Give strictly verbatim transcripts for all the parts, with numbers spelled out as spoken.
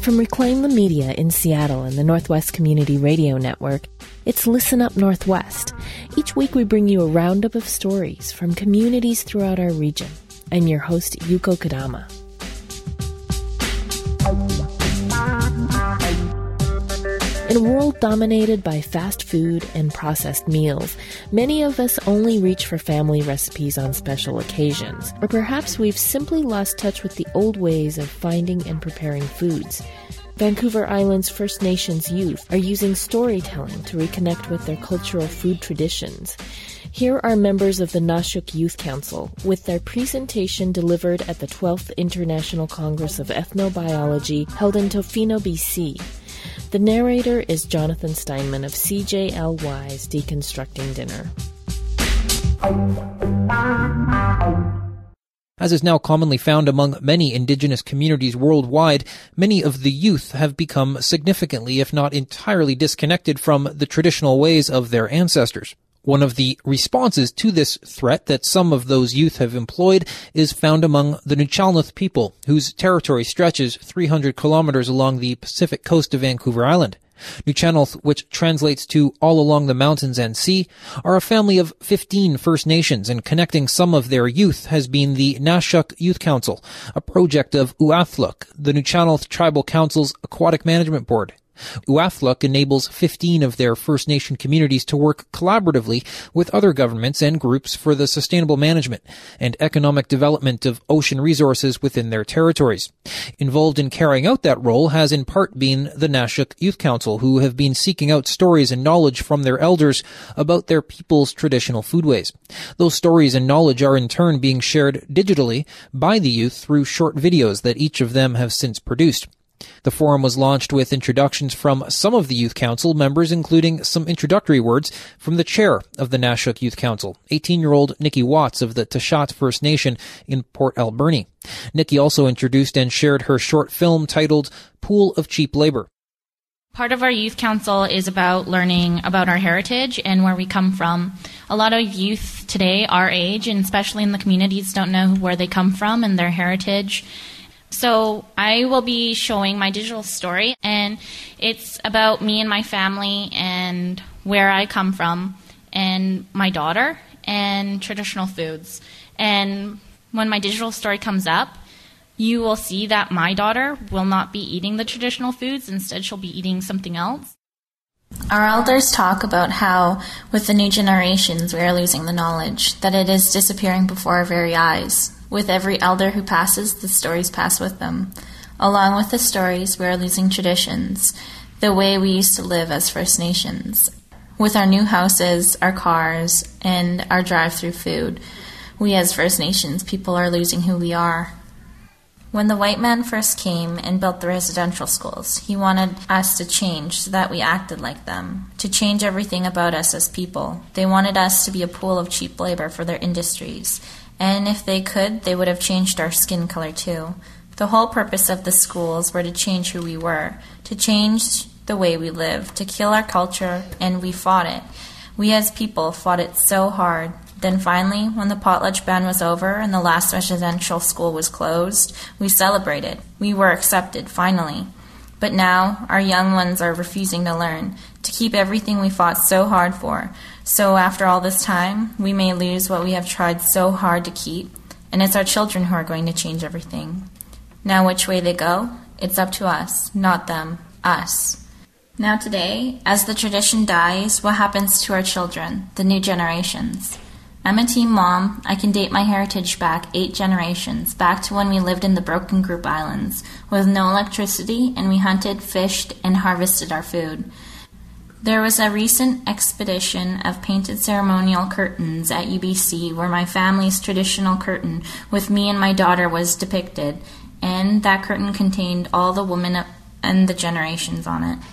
From Reclaim the Media in Seattle and the Northwest Community Radio Network, it's Listen Up Northwest. Each week we bring you a roundup of stories from communities throughout our region. I'm your host, Yuko Kodama. In a world dominated by fast food and processed meals, many of us only reach for family recipes on special occasions, or perhaps we've simply lost touch with the old ways of finding and preparing foods. Vancouver Island's First Nations youth are using storytelling to reconnect with their cultural food traditions. Here are members of the Nashuk Youth Council with their presentation delivered at the twelfth International Congress of Ethnobiology held in Tofino, B C. The narrator is Jonathan Steinman of C J L Y's Deconstructing Dinner. As is now commonly found among many Indigenous communities worldwide, many of the youth have become significantly, if not entirely, disconnected from the traditional ways of their ancestors. One of the responses to this threat that some of those youth have employed is found among the Nuu-chah-nulth people, whose territory stretches three hundred kilometers along the Pacific coast of Vancouver Island. Nuu-chah-nulth, which translates to all along the mountains and sea, are a family of fifteen First Nations, and connecting some of their youth has been the Nashuk Youth Council, a project of Uathluk, the Nuu-chah-nulth Tribal Council's aquatic management board. Uathluk enables fifteen of their First Nation communities to work collaboratively with other governments and groups for the sustainable management and economic development of ocean resources within their territories. Involved in carrying out that role has in part been the Nashuk Youth Council, who have been seeking out stories and knowledge from their elders about their people's traditional foodways. Those stories and knowledge are in turn being shared digitally by the youth through short videos that each of them have since produced. The forum was launched with introductions from some of the Youth Council members, including some introductory words from the chair of the Nashuk Youth Council, eighteen-year-old Nikki Watts of the Tashat First Nation in Port Alberni. Nikki also introduced and shared her short film titled Pool of Cheap Labor. Part of our youth council is about learning about our heritage and where we come from. A lot of youth today, our age, and especially in the communities, don't know where they come from and their heritage. So I will be showing my digital story, and it's about me and my family and where I come from and my daughter and traditional foods. And when my digital story comes up, you will see that my daughter will not be eating the traditional foods. Instead, she'll be eating something else. Our elders talk about how, with the new generations, we are losing the knowledge, that it is disappearing before our very eyes. With every elder who passes, the stories pass with them. Along with the stories, we are losing traditions, the way we used to live as First Nations. With our new houses, our cars, and our drive-through food, we as First Nations people are losing who we are. When the white man first came and built the residential schools, he wanted us to change so that we acted like them, to change everything about us as people. They wanted us to be a pool of cheap labor for their industries, and if they could, they would have changed our skin color too. The whole purpose of the schools were to change who we were, to change the way we live, to kill our culture, and we fought it. We as people fought it so hard. Then finally, when the potlatch ban was over and the last residential school was closed, we celebrated. We were accepted, finally. But now, our young ones are refusing to learn, to keep everything we fought so hard for. So after all this time, we may lose what we have tried so hard to keep, and it's our children who are going to change everything. Now which way they go, it's up to us, not them, us. Now today, as the tradition dies, what happens to our children, the new generations? I'm a teen mom. I can date my heritage back eight generations, back to when we lived in the Broken Group Islands, with no electricity, and we hunted, fished, and harvested our food. There was a recent expedition of painted ceremonial curtains at U B C where my family's traditional curtain with me and my daughter was depicted, and that curtain contained all the women and the generations on it.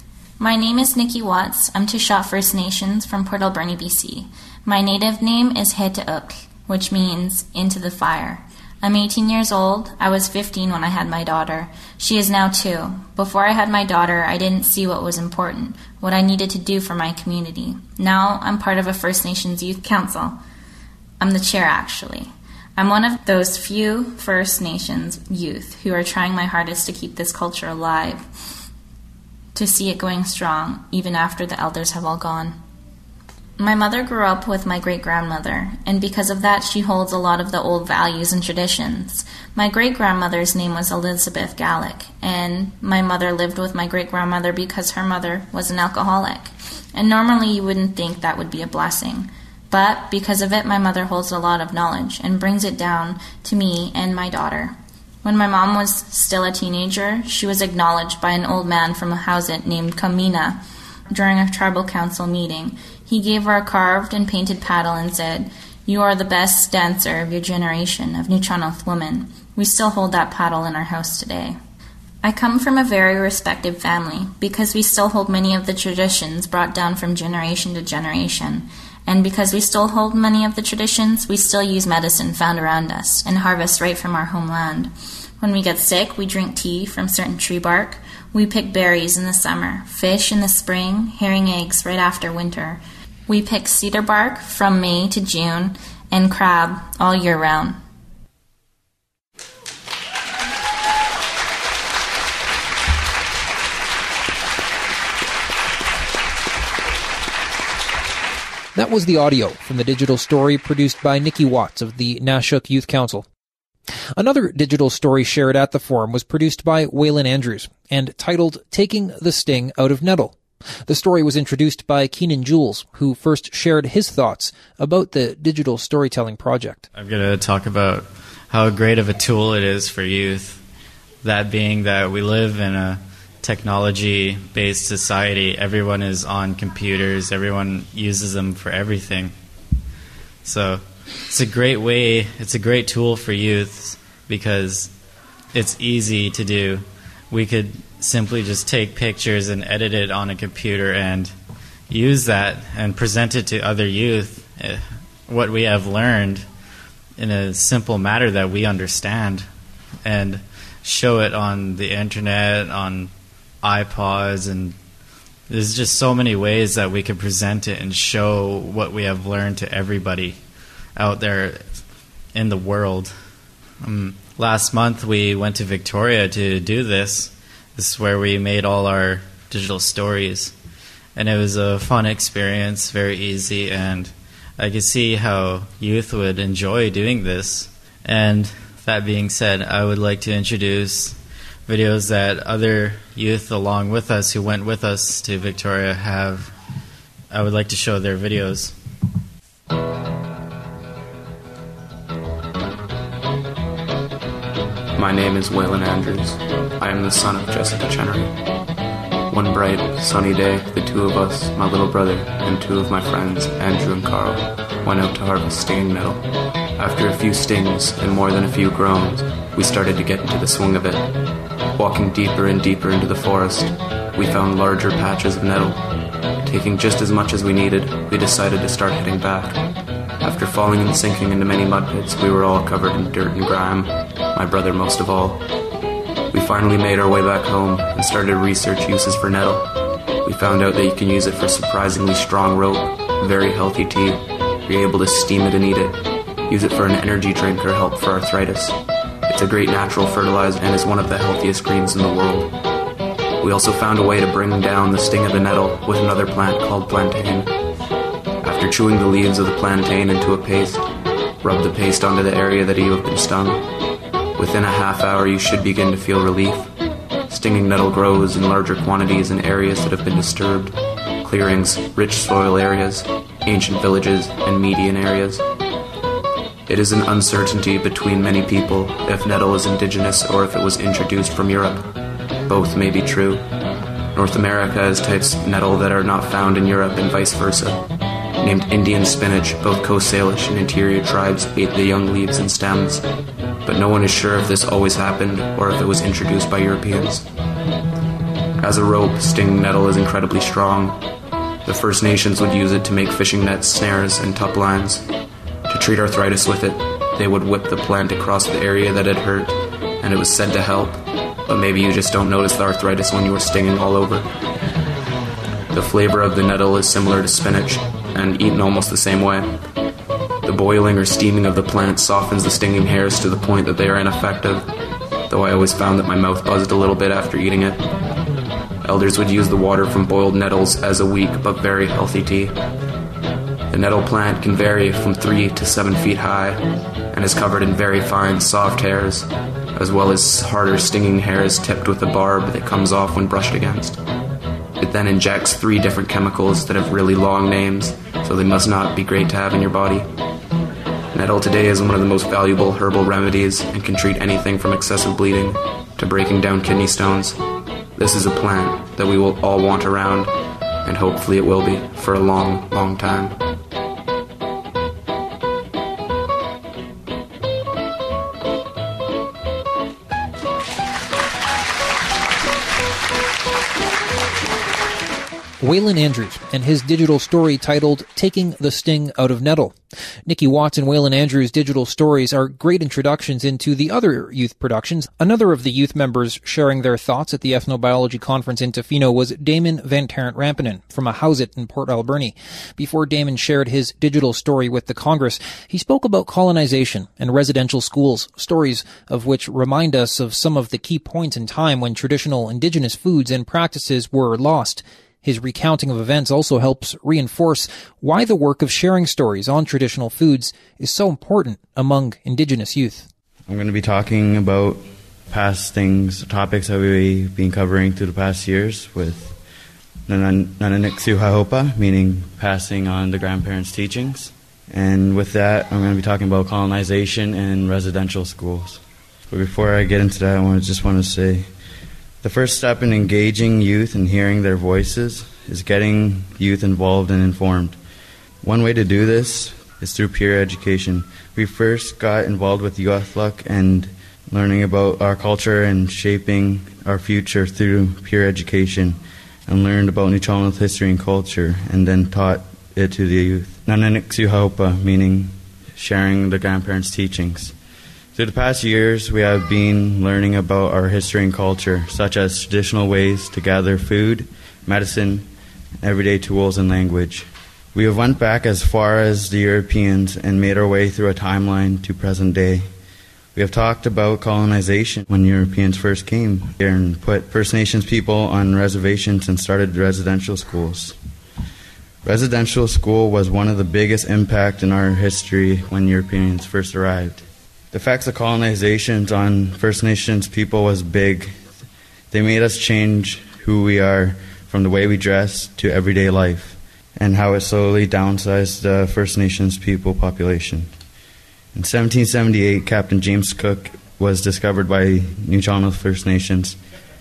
My name is Nikki Watts. I'm Tashat First Nations from Port Alberni, B C. My native name is Heta'uk, which means into the fire. I'm eighteen years old. I was fifteen when I had my daughter. She is now two. Before I had my daughter, I didn't see what was important, what I needed to do for my community. Now I'm part of a First Nations Youth Council. I'm the chair, actually. I'm one of those few First Nations youth who are trying my hardest to keep this culture alive, to see it going strong, even after the elders have all gone. My mother grew up with my great-grandmother, and because of that she holds a lot of the old values and traditions. My great-grandmother's name was Elizabeth Gallick, and my mother lived with my great-grandmother because her mother was an alcoholic. And normally you wouldn't think that would be a blessing. But because of it, my mother holds a lot of knowledge and brings it down to me and my daughter. When my mom was still a teenager, she was acknowledged by an old man from a Hauset named Kamina during a tribal council meeting. He gave her a carved and painted paddle and said, "You are the best dancer of your generation of Nuu-chah-nulth women." We still hold that paddle in our house today. I come from a very respected family because we still hold many of the traditions brought down from generation to generation. And because we still hold many of the traditions, we still use medicine found around us and harvest right from our homeland. When we get sick, we drink tea from certain tree bark. We pick berries in the summer, fish in the spring, herring eggs right after winter. We pick cedar bark from May to June and crab all year round. That was the audio from the digital story produced by Nikki Watts of the Nashuk Youth Council. Another digital story shared at the forum was produced by Waylon Andrews and titled Taking the Sting Out of Nettle. The story was introduced by Keenan Jules, who first shared his thoughts about the digital storytelling project. I'm going to talk about how great of a tool it is for youth, that being that we live in a technology-based society. Everyone is on computers. Everyone uses them for everything. So it's a great way, it's a great tool for youth because it's easy to do. We could simply just take pictures and edit it on a computer and use that and present it to other youth, uh, what we have learned in a simple matter that we understand, and show it on the internet, on iPods, and there's just so many ways that we can present it and show what we have learned to everybody out there in the world. Um, last month we went to Victoria to do this. This is where we made all our digital stories, and it was a fun experience, very easy, and I could see how youth would enjoy doing this. And that being said, I would like to introduce videos that other youth along with us who went with us to Victoria have. I would like to show their videos. My name is Waylon Andrews. I am the son of Jessica Chenery. One bright, sunny day, the two of us, my little brother, and two of my friends, Andrew and Carl, went out to harvest stinging nettle. After a few stings and more than a few groans, we started to get into the swing of it. Walking deeper and deeper into the forest, we found larger patches of nettle. Taking just as much as we needed, we decided to start heading back. After falling and sinking into many mud pits, we were all covered in dirt and grime, my brother most of all. We finally made our way back home and started to research uses for nettle. We found out that you can use it for surprisingly strong rope, very healthy tea. You're able to steam it and eat it. Use it for an energy drink or help for arthritis. It's a great natural fertilizer and is one of the healthiest greens in the world. We also found a way to bring down the sting of the nettle with another plant called plantain. After chewing the leaves of the plantain into a paste, rub the paste onto the area that you have been stung. Within a half hour you should begin to feel relief. Stinging nettle grows in larger quantities in areas that have been disturbed, clearings, rich soil areas, ancient villages, and median areas. It is an uncertainty between many people if nettle is indigenous or if it was introduced from Europe. Both may be true. North America has types of nettle that are not found in Europe and vice versa. Named Indian spinach, both Coast Salish and interior tribes ate the young leaves and stems, but no one is sure if this always happened or if it was introduced by Europeans. As a rope, stinging nettle is incredibly strong. The First Nations would use it to make fishing nets, snares, and tuck lines. To treat arthritis with it, they would whip the plant across the area that had hurt, and it was said to help, but maybe you just don't notice the arthritis when you are stinging all over. The flavor of the nettle is similar to spinach, and eaten almost the same way. The boiling or steaming of the plant softens the stinging hairs to the point that they are ineffective, though I always found that my mouth buzzed a little bit after eating it. Elders would use the water from boiled nettles as a weak but very healthy tea. The nettle plant can vary from three to seven feet high and is covered in very fine, soft hairs, as well as harder stinging hairs tipped with a barb that comes off when brushed against. It then injects three different chemicals that have really long names, so they must not be great to have in your body. Nettle today is one of the most valuable herbal remedies and can treat anything from excessive bleeding to breaking down kidney stones. This is a plant that we will all want around, and hopefully it will be for a long, long time. Waylon Andrews and his digital story titled Taking the Sting Out of Nettle. Nikki Watts and Waylon Andrews' digital stories are great introductions into the other youth productions. Another of the youth members sharing their thoughts at the Ethnobiology Conference in Tofino was Damon Van Tarrant Rampinen from a Howsit in Port Alberni. Before Damon shared his digital story with the Congress, he spoke about colonization and residential schools, stories of which remind us of some of the key points in time when traditional indigenous foods and practices were lost. His recounting of events also helps reinforce why the work of sharing stories on traditional foods is so important among Indigenous youth. I'm going to be talking about past things, topics that we've been covering through the past years with Nananixu Hahopa, meaning passing on the grandparents' teachings. And with that, I'm going to be talking about colonization and residential schools. But before I get into that, I want to just want to say, the first step in engaging youth and hearing their voices is getting youth involved and informed. One way to do this is through peer education. We first got involved with Youth and learning about our culture and shaping our future through peer education, and learned about Nuu-chah-nulth history and culture, and then taught it to the youth. Nananixu Hahopa, meaning sharing the grandparents' teachings. Through the past years, we have been learning about our history and culture, such as traditional ways to gather food, medicine, everyday tools, and language. We have went back as far as the Europeans and made our way through a timeline to present day. We have talked about colonization when Europeans first came here and put First Nations people on reservations and started residential schools. Residential school was one of the biggest impacts in our history when Europeans first arrived. The effects of colonizations on First Nations people was big. They made us change who we are, from the way we dress to everyday life, and how it slowly downsized the First Nations people population. In seventeen seventy-eight, Captain James Cook was discovered by Nuu-chah-nulth First Nations.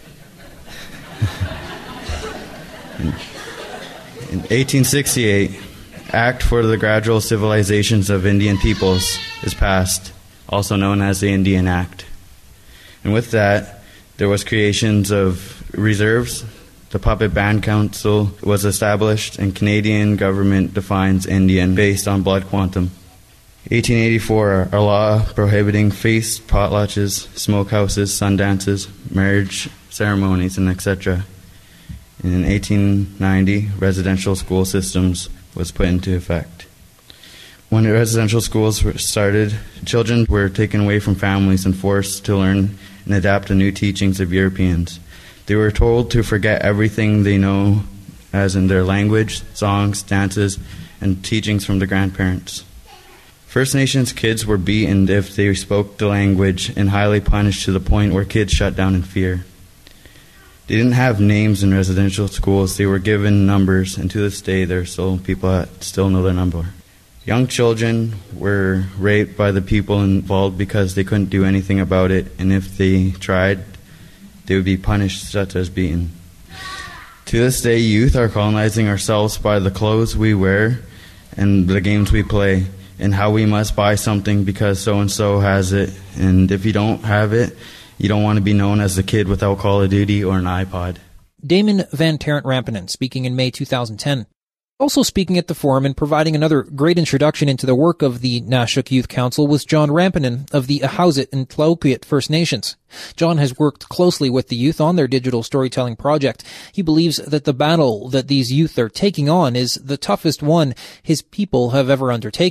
in, in eighteen sixty-eight, Act for the Gradual Civilizations of Indian Peoples is passed, also known as the Indian Act. And with that, there was creations of reserves. The Puppet Band Council was established, and Canadian government defines Indian based on blood quantum. eighteen eighty-four, a law prohibiting feasts, potlatches, smokehouses, sundances, marriage ceremonies, and et cetera. And in eighteen ninety, residential school systems was put into effect. When the residential schools were started, children were taken away from families and forced to learn and adapt to new teachings of Europeans. They were told to forget everything they know, as in their language, songs, dances, and teachings from the grandparents. First Nations kids were beaten if they spoke the language and highly punished to the point where kids shut down in fear. They didn't have names in residential schools. They were given numbers, and to this day there are still people that still know their number. Young children were raped by the people involved because they couldn't do anything about it, and if they tried, they would be punished, such as beaten. To this day, youth are colonizing ourselves by the clothes we wear and the games we play, and how we must buy something because so-and-so has it, and if you don't have it, you don't want to be known as the kid without Call of Duty or an iPod. Damon Van Tarrant Rampinen, speaking in May two thousand ten. Also speaking at the forum and providing another great introduction into the work of the Nashuk Youth Council was John Rampinen of the Ahousaht and Tlaopiat First Nations. John has worked closely with the youth on their digital storytelling project. He believes that the battle that these youth are taking on is the toughest one his people have ever undertaken.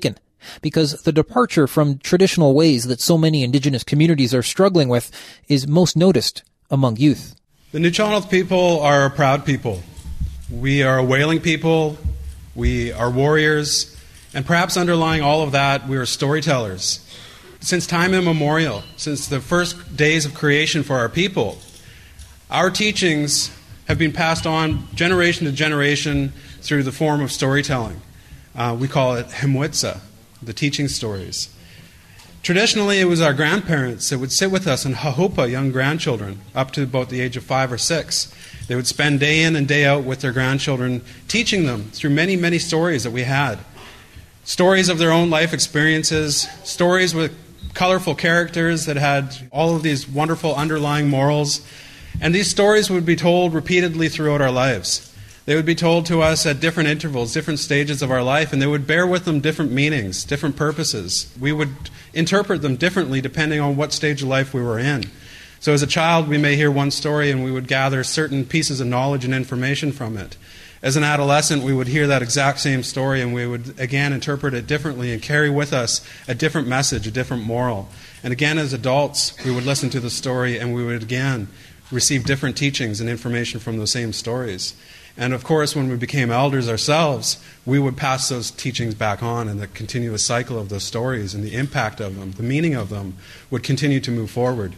because the departure from traditional ways that so many Indigenous communities are struggling with is most noticed among youth. The Nuu-chah-nulth people are a proud people. We are a whaling people, we are warriors, and perhaps underlying all of that, we are storytellers. Since time immemorial, since the first days of creation for our people, our teachings have been passed on generation to generation through the form of storytelling. Uh, we call it himwitsa, the teaching stories. Traditionally, it was our grandparents that would sit with us and hahupa young grandchildren up to about the age of five or six. They would spend day in and day out with their grandchildren, teaching them through many, many stories that we had. Stories of their own life experiences, stories with colorful characters that had all of these wonderful underlying morals. And these stories would be told repeatedly throughout our lives. They would be told to us at different intervals, different stages of our life, and they would bear with them different meanings, different purposes. We would interpret them differently depending on what stage of life we were in. So as a child, we may hear one story and we would gather certain pieces of knowledge and information from it. As an adolescent, we would hear that exact same story and we would again interpret it differently and carry with us a different message, a different moral. And again, as adults, we would listen to the story and we would again receive different teachings and information from those same stories. And of course, when we became elders ourselves, we would pass those teachings back on, and the continuous cycle of those stories and the impact of them, the meaning of them, would continue to move forward.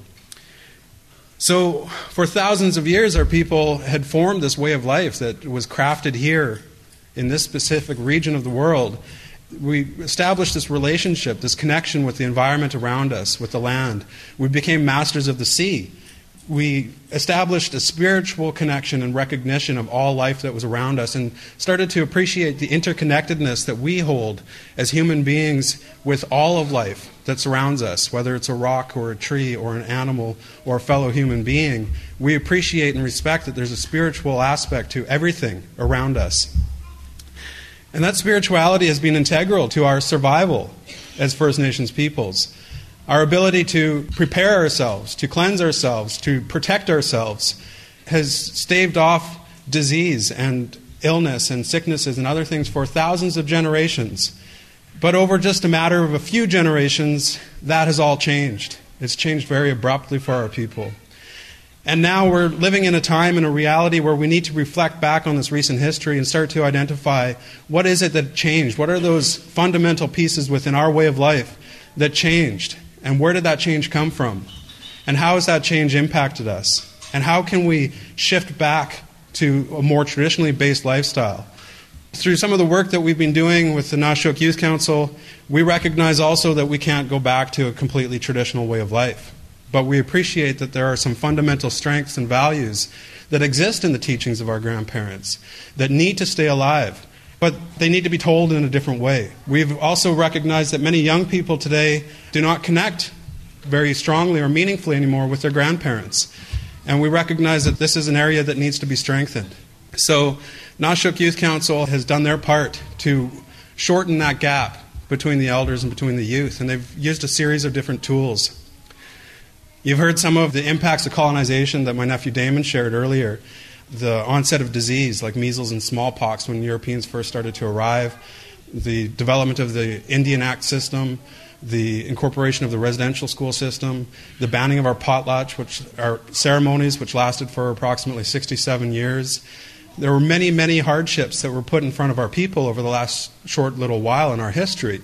So for thousands of years, our people had formed this way of life that was crafted here in this specific region of the world. We established this relationship, this connection with the environment around us, with the land. We became masters of the sea. We established a spiritual connection and recognition of all life that was around us and started to appreciate the interconnectedness that we hold as human beings with all of life that surrounds us, whether it's a rock or a tree or an animal or a fellow human being. We appreciate and respect that there's a spiritual aspect to everything around us. And that spirituality has been integral to our survival as First Nations peoples. Our ability to prepare ourselves, to cleanse ourselves, to protect ourselves has staved off disease and illness and sicknesses and other things for thousands of generations. But over just a matter of a few generations, that has all changed. It's changed very abruptly for our people. And now we're living in a time and a reality where we need to reflect back on this recent history and start to identify what is it that changed? What are those fundamental pieces within our way of life that changed? And where did that change come from? And how has that change impacted us? And how can we shift back to a more traditionally based lifestyle? Through some of the work that we've been doing with the Nashuk Youth Council, we recognize also that we can't go back to a completely traditional way of life. But we appreciate that there are some fundamental strengths and values that exist in the teachings of our grandparents that need to stay alive. But they need to be told in a different way. We've also recognized that many young people today do not connect very strongly or meaningfully anymore with their grandparents. And we recognize that this is an area that needs to be strengthened. So Nashuk Youth Council has done their part to shorten that gap between the elders and between the youth. And they've used a series of different tools. You've heard some of the impacts of colonization that my nephew Damon shared earlier. The onset of disease like measles and smallpox when Europeans first started to arrive, the development of the Indian Act system, the incorporation of the residential school system, the banning of our potlatch, which are ceremonies which lasted for approximately sixty-seven years. There were many, many hardships that were put in front of our people over the last short little while in our history.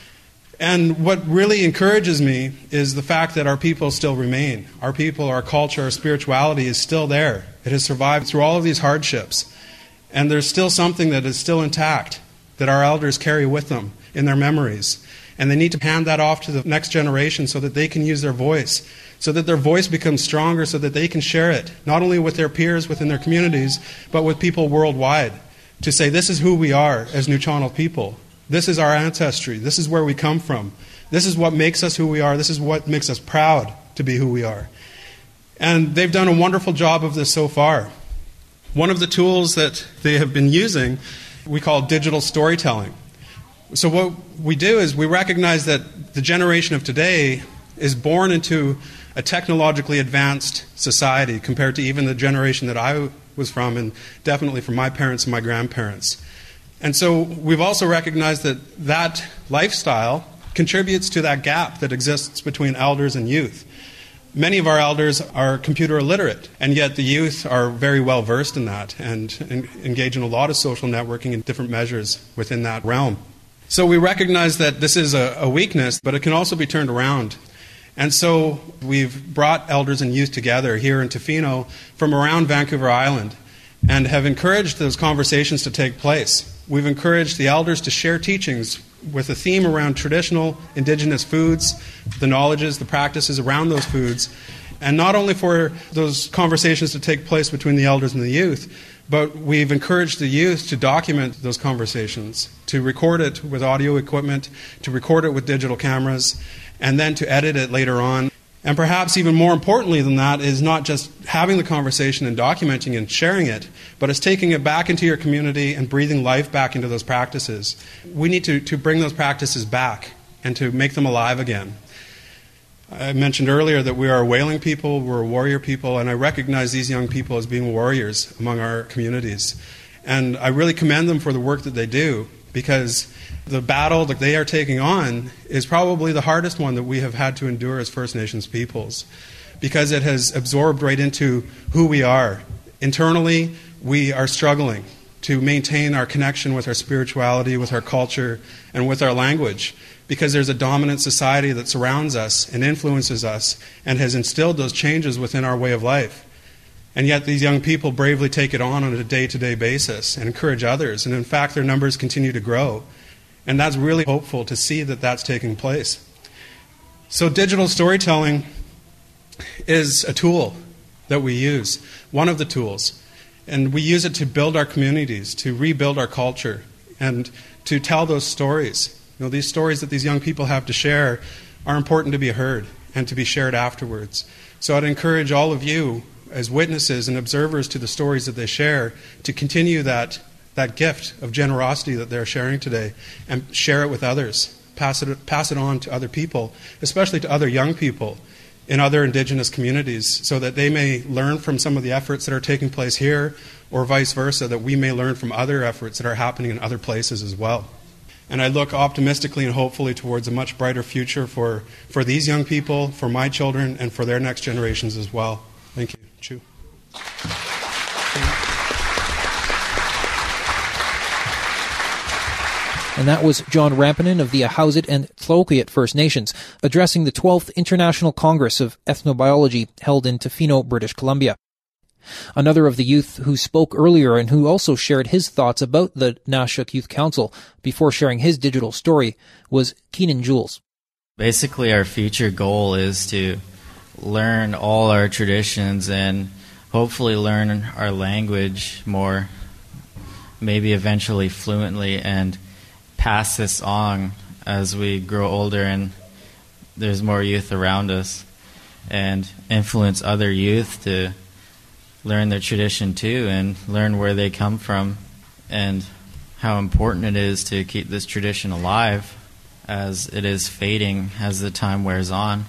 And what really encourages me is the fact that our people still remain. Our people, our culture, our spirituality is still there. It has survived through all of these hardships. And there's still something that is still intact that our elders carry with them in their memories. And they need to hand that off to the next generation so that they can use their voice, so that their voice becomes stronger, so that they can share it, not only with their peers within their communities, but with people worldwide, to say this is who we are as Nuu-chah-nulth people. This is our ancestry. This is where we come from. This is what makes us who we are. This is what makes us proud to be who we are. And they've done a wonderful job of this so far. One of the tools that they have been using, we call digital storytelling. So what we do is we recognize that the generation of today is born into a technologically advanced society compared to even the generation that I was from, and definitely from my parents and my grandparents. And so we've also recognized that that lifestyle contributes to that gap that exists between elders and youth. Many of our elders are computer illiterate, and yet the youth are very well versed in that and, and engage in a lot of social networking and different measures within that realm. So we recognize that this is a, a weakness, but it can also be turned around. And so we've brought elders and youth together here in Tofino from around Vancouver Island and have encouraged those conversations to take place. We've encouraged the elders to share teachings with a theme around traditional Indigenous foods, the knowledges, the practices around those foods, and not only for those conversations to take place between the elders and the youth, but we've encouraged the youth to document those conversations, to record it with audio equipment, to record it with digital cameras, and then to edit it later on. And perhaps even more importantly than that is not just having the conversation and documenting and sharing it, but it's taking it back into your community and breathing life back into those practices. We need to, to bring those practices back and to make them alive again. I mentioned earlier that we are a whaling people, we're a warrior people, and I recognize these young people as being warriors among our communities. And I really commend them for the work that they do, because the battle that they are taking on is probably the hardest one that we have had to endure as First Nations peoples, because it has absorbed right into who we are. Internally, we are struggling to maintain our connection with our spirituality, with our culture, and with our language, because there's a dominant society that surrounds us and influences us and has instilled those changes within our way of life. And yet these young people bravely take it on on a day-to-day basis and encourage others, and in fact their numbers continue to grow. And that's really hopeful to see that that's taking place. So digital storytelling is a tool that we use, one of the tools. And we use it to build our communities, to rebuild our culture, and to tell those stories. You know, these stories that these young people have to share are important to be heard and to be shared afterwards. So I'd encourage all of you as witnesses and observers to the stories that they share to continue that that gift of generosity that they're sharing today and share it with others. Pass it, pass it on to other people, especially to other young people in other Indigenous communities, so that they may learn from some of the efforts that are taking place here, or vice versa, that we may learn from other efforts that are happening in other places as well. And I look optimistically and hopefully towards a much brighter future for, for these young people, for my children, and for their next generations as well. Thank you. Chu. And that was John Rampanen of the Ahousaht and Tla'okiat First Nations, addressing the twelfth International Congress of Ethnobiology held in Tofino, British Columbia. Another of the youth who spoke earlier and who also shared his thoughts about the Nashuk Youth Council before sharing his digital story was Keenan Jules. Basically, our future goal is to learn all our traditions and hopefully learn our language more, maybe eventually fluently, and pass this on as we grow older and there's more youth around us, and influence other youth to learn their tradition too and learn where they come from and how important it is to keep this tradition alive as it is fading as the time wears on.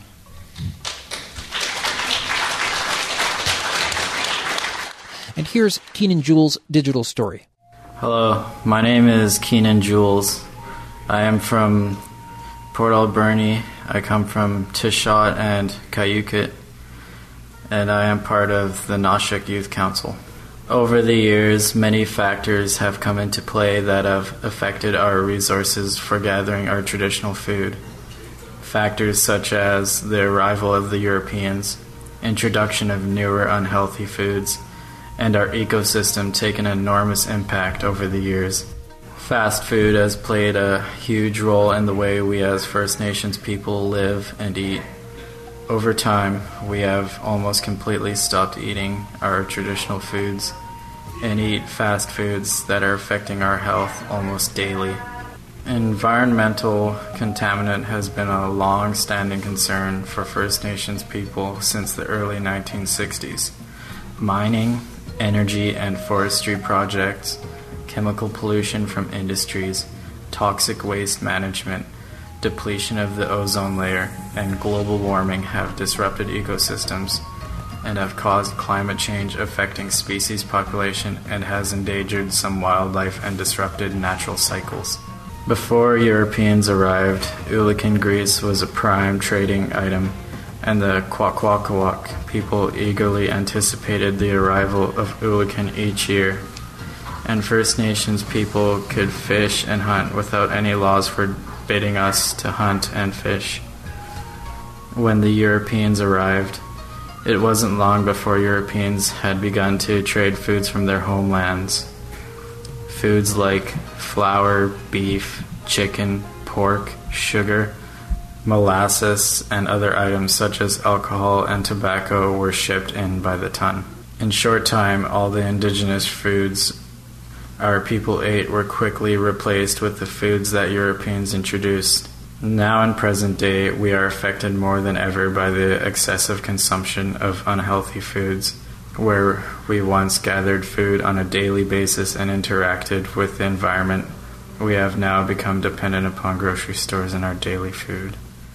And here's Keenan Jules' digital story. Hello, my name is Keenan Jules. I am from Port Alberni. I come from Tishot and Cayucit, and I am part of the Nashuk Youth Council. Over the years, many factors have come into play that have affected our resources for gathering our traditional food. Factors such as the arrival of the Europeans, introduction of newer unhealthy foods, and our ecosystem take an enormous impact over the years. Fast food has played a huge role in the way we as First Nations people live and eat. Over time, we have almost completely stopped eating our traditional foods and eat fast foods that are affecting our health almost daily. Environmental contaminant has been a long-standing concern for First Nations people since the early nineteen sixties. Mining, energy and forestry projects, chemical pollution from industries, toxic waste management, depletion of the ozone layer, and global warming have disrupted ecosystems, and have caused climate change affecting species population and has endangered some wildlife and disrupted natural cycles. Before Europeans arrived, Ulican grease was a prime trading item, and the Kwakwaka'wakw people eagerly anticipated the arrival of Ulican each year. And First Nations people could fish and hunt without any laws forbidding us to hunt and fish. When the Europeans arrived, it wasn't long before Europeans had begun to trade foods from their homelands. Foods like flour, beef, chicken, pork, sugar, molasses, and other items such as alcohol and tobacco were shipped in by the ton. In short time, all the indigenous foods our people ate were quickly replaced with the foods that Europeans introduced. Now in present day, we are affected more than ever by the excessive consumption of unhealthy foods. Where we once gathered food on a daily basis and interacted with the environment, we have now become dependent upon grocery stores and our daily food.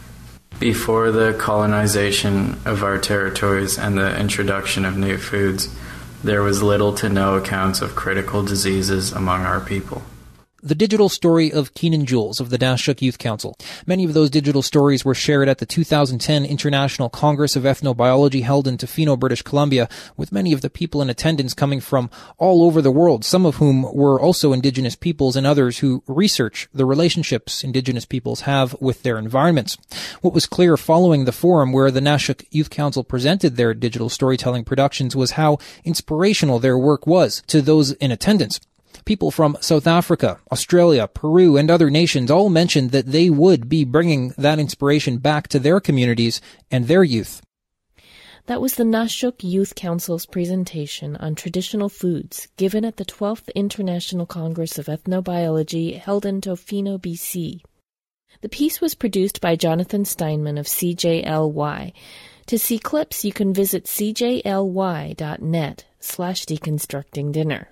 Before the colonization of our territories and the introduction of new foods, there was little to no accounts of critical diseases among our people. The digital story of Keenan Jules of the Nashuk Youth Council. Many of those digital stories were shared at the two thousand ten International Congress of Ethnobiology held in Tofino, British Columbia, with many of the people in attendance coming from all over the world, some of whom were also Indigenous peoples and others who research the relationships Indigenous peoples have with their environments. What was clear following the forum where the Nashuk Youth Council presented their digital storytelling productions was how inspirational their work was to those in attendance. People from South Africa, Australia, Peru, and other nations all mentioned that they would be bringing that inspiration back to their communities and their youth. That was the Nashuk Youth Council's presentation on traditional foods given at the twelfth International Congress of Ethnobiology held in Tofino, B C. The piece was produced by Jonathan Steinman of C J L Y. To see clips, you can visit c j l y dot net slash deconstructing dinner.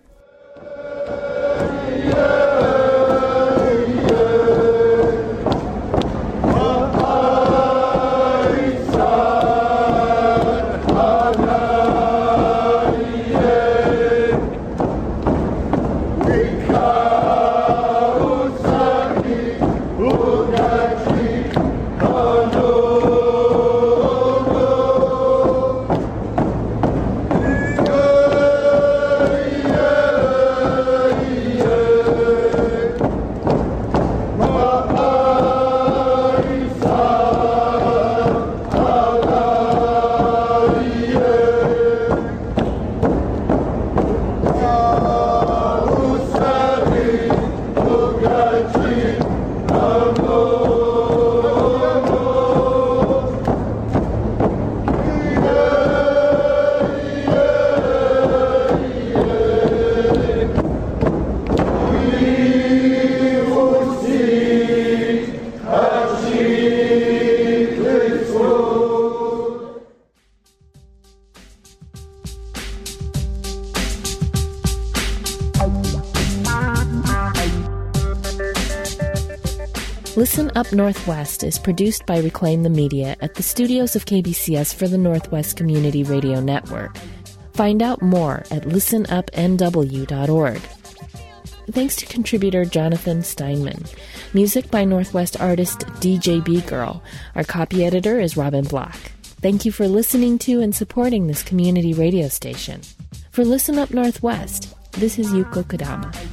Listen Up Northwest is produced by Reclaim the Media at the studios of K B C S for the Northwest Community Radio Network. Find out more at listen up n w dot org. Thanks to contributor Jonathan Steinman. Music by Northwest artist D J B Girl. Our copy editor is Robin Block. Thank you for listening to and supporting this community radio station. For Listen Up Northwest, this is Yuko Kodama.